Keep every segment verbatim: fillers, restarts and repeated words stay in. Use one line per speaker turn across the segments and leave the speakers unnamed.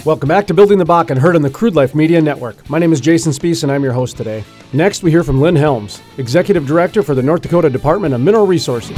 Welcome back to Building the Bakken, heard on the Crude Life Media Network. My name is Jason Spees, and I'm your host today. Next, we hear from Lynn Helms, Executive Director for the North Dakota Department of Mineral Resources.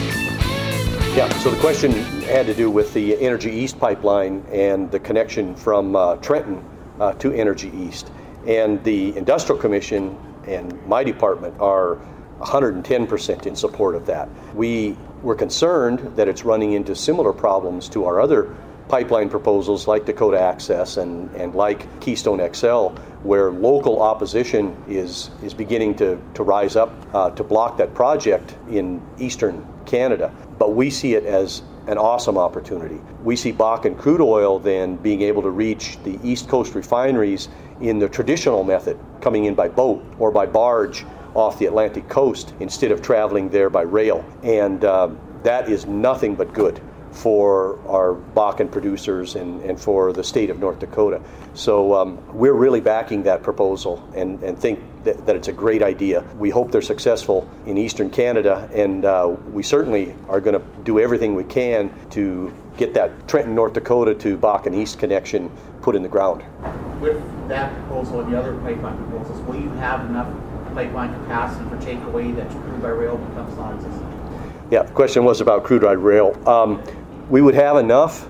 Yeah, so the question had to do with the Energy East pipeline and the connection from uh, Trenton uh, to Energy East. And the Industrial Commission and my department are one hundred ten percent in support of that. We were concerned that it's running into similar problems to our other pipeline proposals like Dakota Access and, and like Keystone X L, where local opposition is is beginning to, to rise up uh, to block that project in eastern Canada. But we see it as an awesome opportunity. We see Bakken crude oil then being able to reach the East Coast refineries in the traditional method, coming in by boat or by barge off the Atlantic coast instead of traveling there by rail. And uh, that is nothing but good for our Bakken producers and, and for the state of North Dakota. So um, we're really backing that proposal and, and think that, that it's a great idea. We hope they're successful in eastern Canada, and uh, we certainly are going to do everything we can to get that Trenton, North Dakota to Bakken East connection put in the ground.
With that proposal and the other pipeline proposals, will you have enough pipeline capacity for takeaway that crude by rail becomes non-existent?
Yeah, the question was about crude by rail. Um, we would have enough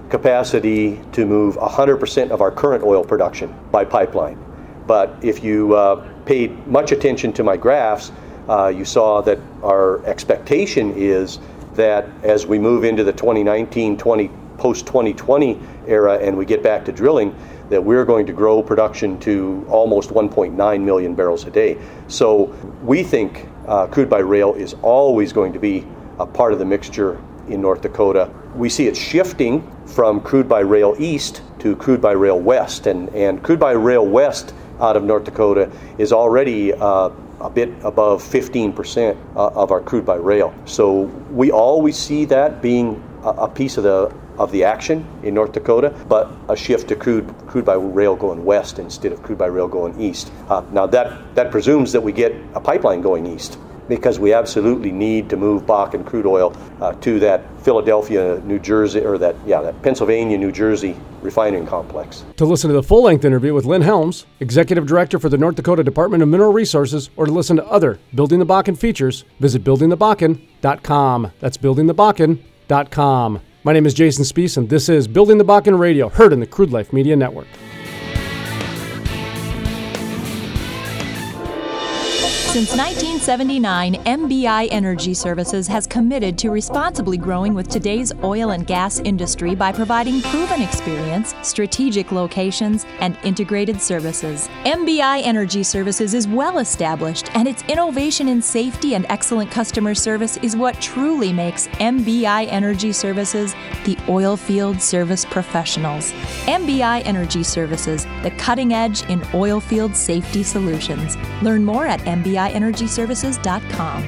capacity to move one hundred percent of our current oil production by pipeline. But if you uh, paid much attention to my graphs, uh, you saw that our expectation is that as we move into the twenty nineteen twenty post twenty twenty era and we get back to drilling, that we're going to grow production to almost one point nine million barrels a day. So we think uh, crude by rail is always going to be a part of the mixture in North Dakota. We see it shifting from crude by rail east to crude by rail west, and, and crude by rail west out of North Dakota is already uh, a bit above fifteen percent uh, of our crude by rail. So we always see that being a, a piece of the of the action in North Dakota, but a shift to crude crude by rail going west instead of crude by rail going east. Uh, now that that presumes that we get a pipeline going east, because we absolutely need to move Bakken crude oil uh, to that Philadelphia, New Jersey, or that yeah, that Pennsylvania, New Jersey refining complex.
To listen to the full-length interview with Lynn Helms, Executive Director for the North Dakota Department of Mineral Resources, or to listen to other Building the Bakken features, visit building the bakken dot com. That's building the bakken dot com. My name is Jason Spees, and this is Building the Bakken Radio, heard in the Crude Life Media Network.
Since nineteen seventy-nine, M B I Energy Services has committed to responsibly growing with today's oil and gas industry by providing proven experience, strategic locations, and integrated services. M B I Energy Services is well established, and its innovation in safety and excellent customer service is what truly makes M B I Energy Services the oil field service professionals. M B I Energy Services, the cutting edge in oil field safety solutions. Learn more at M B I energy services dot com.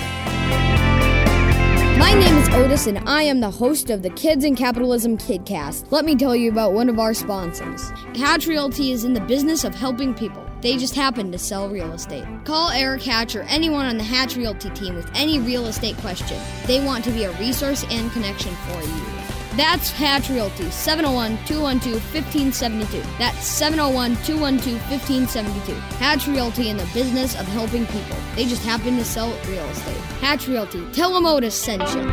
My name is Otis, and I am the host of the Kids in Capitalism KidCast. Let me tell you about one of our sponsors. Hatch Realty is in the business of helping people. They just happen to sell real estate. Call Eric Hatch or anyone on the Hatch Realty team with any real estate question. They want to be a resource and connection for you. That's Hatch Realty, seven oh one, two one two, one five seven two. That's seven oh one, two one two, one five seven two. Hatch Realty in the business of helping people. They just happen to sell real estate. Hatch Realty. Tell them Otis sent you.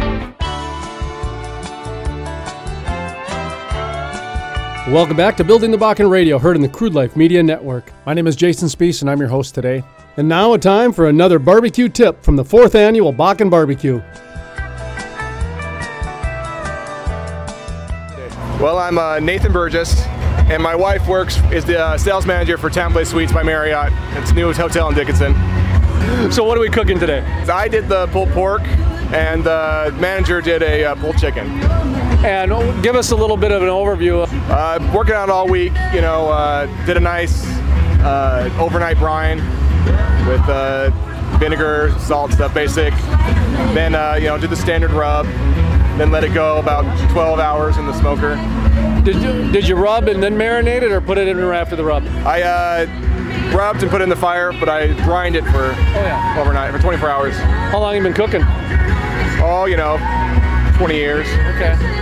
Welcome back to Building the Bakken Radio, heard in the Crude Life Media Network. My name is Jason Spees, and I'm your host today. And now a time for another barbecue tip from the fourth annual Bakken Barbecue.
Well, I'm uh, Nathan Burgess, and my wife works is the uh, sales manager for Town Place Suites by Marriott. It's a new hotel in Dickinson.
So what are we cooking today?
I did the pulled pork, and the manager did a uh, pulled chicken.
And give us a little bit of an overview.
Uh, working on it all week, you know, uh, did a nice uh, overnight brine with uh, vinegar, salt, stuff basic. Then, uh, you know, did the standard rub. Then let it go about twelve hours in the smoker.
Did you, did you rub and then marinate it, or put it in after the rub?
I uh, rubbed and put it in the fire, but I brined it for oh, yeah. overnight, for twenty-four hours.
How long have you been cooking?
Oh, you know, twenty years.
Okay.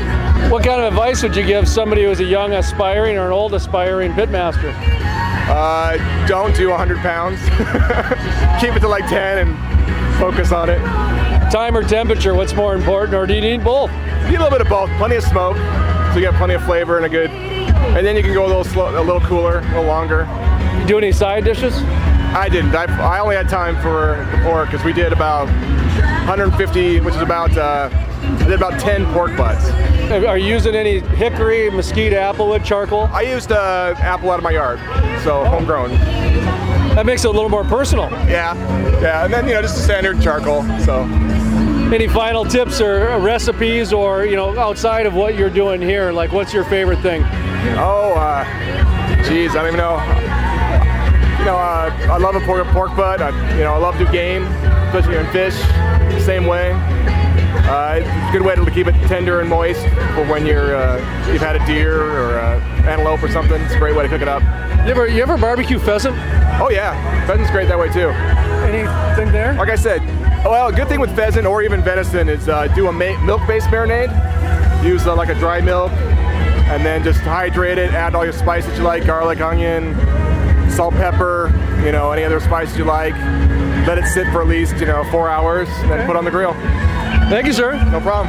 What kind of advice would you give somebody who's a young aspiring or an old aspiring pitmaster?
Uh, don't do one hundred pounds. Keep it to like ten and focus on it.
Time or temperature, what's more important, or do you need both?
You need a little bit of both. Plenty of smoke, so you get plenty of flavor and a good, and then you can go a little slow, a little cooler, a little longer.
You do any side dishes?
I didn't. I, I only had time for the pork because we did about one hundred fifty, which is about, uh, I did about ten pork butts.
Are you using any hickory, mesquite, applewood, charcoal?
I used uh, apple out of my yard, so homegrown.
That makes it a little more personal.
Yeah, yeah, and then, you know, just a standard charcoal, so.
Any final tips or recipes or, you know, outside of what you're doing here, like what's your favorite thing?
Oh, uh, geez, I don't even know. You know, uh, I love a pork, pork butt. I, you know, I love to do game, especially in fish, the same way. Uh, it's a good way to keep it tender and moist for when you're uh, you've had a deer or uh, antelope or something. It's a great way to cook it up.
You ever you ever barbecue pheasant?
Oh yeah, pheasant's great that way too.
Anything there?
Like I said, well, a good thing with pheasant or even venison is uh, do a ma- milk-based marinade. Use uh, like a dry milk, and then just hydrate it. Add all your spices you like: garlic, onion, salt, pepper. You know, any other spices you like. Let it sit for at least you know four hours, and then put on the grill.
Thank you, sir.
No problem.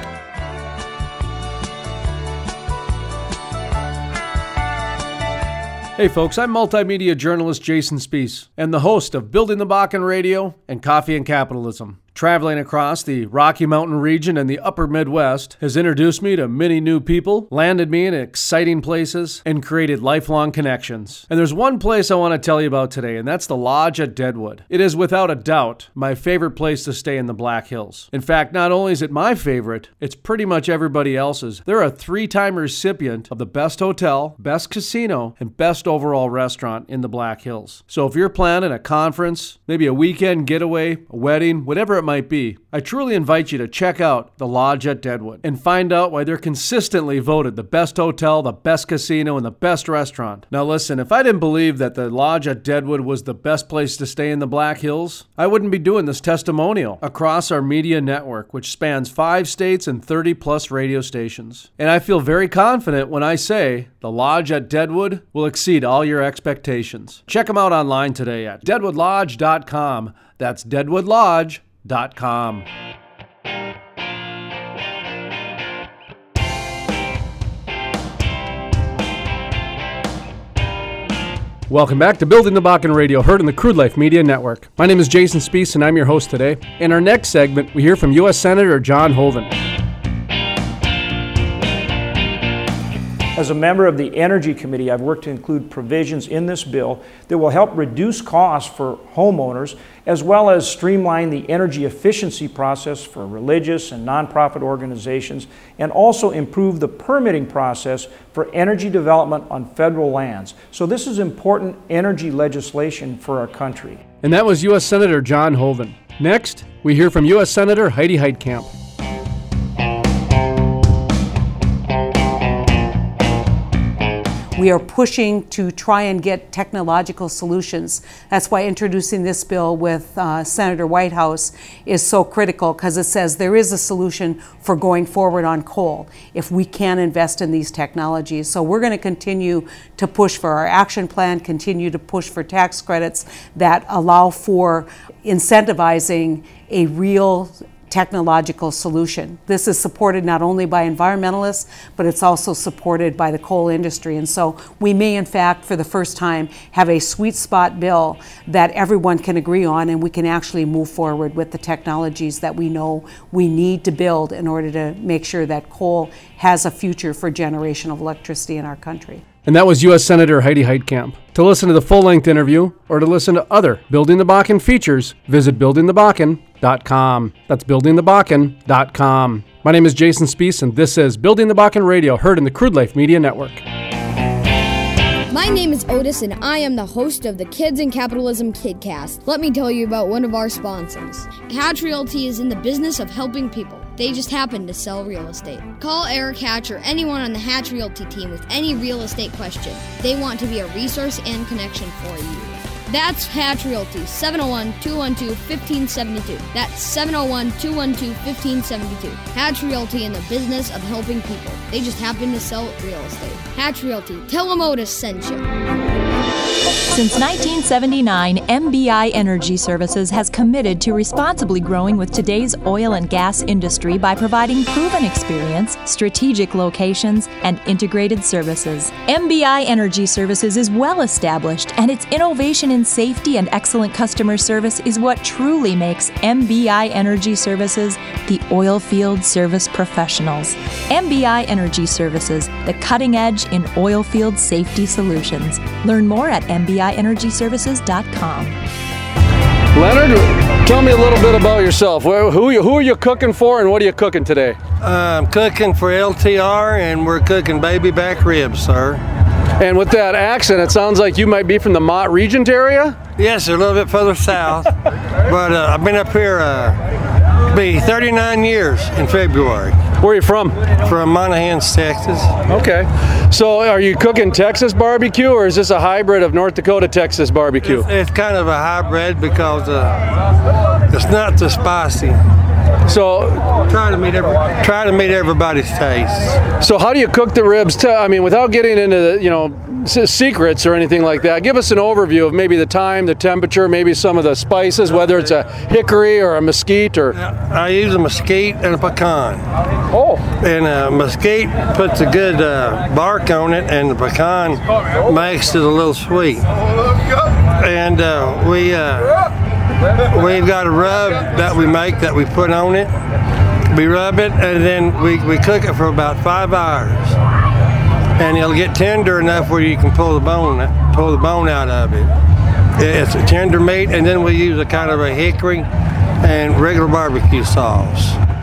Hey folks, I'm multimedia journalist Jason Spees and the host of Building the Bakken Radio and Coffee and Capitalism. Traveling across the Rocky Mountain region and the upper Midwest has introduced me to many new people, landed me in exciting places, and created lifelong connections. And there's one place I want to tell you about today, and that's the Lodge at Deadwood. It is without a doubt my favorite place to stay in the Black Hills. In fact, not only is it my favorite, it's pretty much everybody else's. They're a three-time recipient of the best hotel, best casino, and best overall restaurant in the Black Hills. So if you're planning a conference, maybe a weekend getaway, a wedding, whatever it might be, I truly invite you to check out the Lodge at Deadwood and find out why they're consistently voted the best hotel, the best casino, and the best restaurant. Now listen, if I didn't believe that the Lodge at Deadwood was the best place to stay in the Black Hills, I wouldn't be doing this testimonial across our media network, which spans five states and thirty plus radio stations. And I feel very confident when I say the Lodge at Deadwood will exceed all your expectations. Check them out online today at deadwood lodge dot com. That's deadwood lodge dot com. Welcome back to Building the Bakken Radio, heard on the Crude Life Media Network. My name is Jason Spees, and I'm your host today. In our next segment, we hear from U S Senator John Hoeven.
As a member of the Energy Committee, I've worked to include provisions in this bill that will help reduce costs for homeowners, as well as streamline the energy efficiency process for religious and nonprofit organizations, and also improve the permitting process for energy development on federal lands. So this is important energy legislation for our country.
And that was U S Senator John Hoeven. Next, we hear from U S Senator Heidi Heitkamp.
We are pushing to try and get technological solutions. That's why introducing this bill with uh, Senator Whitehouse is so critical, because it says there is a solution for going forward on coal if we can invest in these technologies. So we're going to continue to push for our action plan, continue to push for tax credits that allow for incentivizing a real technological solution. This is supported not only by environmentalists, but it's also supported by the coal industry. And so we may, in fact, for the first time, have a sweet spot bill that everyone can agree on, and we can actually move forward with the technologies that we know we need to build in order to make sure that coal has a future for generation of electricity in our country.
And that was U S Senator Heidi Heitkamp. To listen to the full-length interview or to listen to other Building the Bakken features, visit building the bakken dot com. That's building the bakken dot com. My name is Jason Spees, and this is Building the Bakken Radio, heard in the Crude Life Media Network.
My name is Otis, and I am the host of the Kids in Capitalism KidCast. Let me tell you about one of our sponsors. Hatch Realty is in the business of helping people. They just happen to sell real estate. Call Eric Hatch or anyone on the Hatch Realty team with any real estate question. They want to be a resource and connection for you. That's Hatch Realty, seven oh one, two one two, one five seven two. That's seven oh one, two one two, one five seven two. Hatch Realty in the business of helping people. They just happen to sell real estate. Hatch Realty. Tell them Otis sent you.
Since nineteen seventy-nine, M B I Energy Services has committed to responsibly growing with today's oil and gas industry by providing proven experience, strategic locations, and integrated services. M B I Energy Services is well established, and its innovation in safety and excellent customer service is what truly makes M B I Energy Services the oil field service professionals. M B I Energy Services, the cutting edge in oil field safety solutions. Learn more at M B I energy services dot com.
Leonard, tell me a little bit about yourself. Who, who, are you, who are you cooking for, and what are you cooking today?
Uh, I'm cooking for L T R, and we're cooking baby back ribs, sir.
And with that accent, it sounds like you might be from the Mott Regent area?
Yes, a little bit further south. But uh, I've been up here, uh, be thirty-nine years in February.
Where are you from?
From Monahans, Texas.
Okay. So are you cooking Texas barbecue, or is this a hybrid of North Dakota Texas barbecue?
It's, it's kind of a hybrid because uh, it's not too spicy.
So
try to meet every, try to meet everybody's taste.
So how do you cook the ribs? To, I mean, without getting into the, you know, secrets or anything like that, give us an overview of maybe the time, the temperature, maybe some of the spices, whether it's a hickory or a mesquite or.
I use a mesquite and a pecan.
Oh.
And a mesquite puts a good uh, bark on it, and the pecan makes it a little sweet. And uh, we uh, we've got a rub that we make that we put on it. We rub it, and then we, we cook it for about five hours. And it'll get tender enough where you can pull the bone, pull the bone out of it. It's a tender meat, and then we use a kind of a hickory and regular barbecue sauce.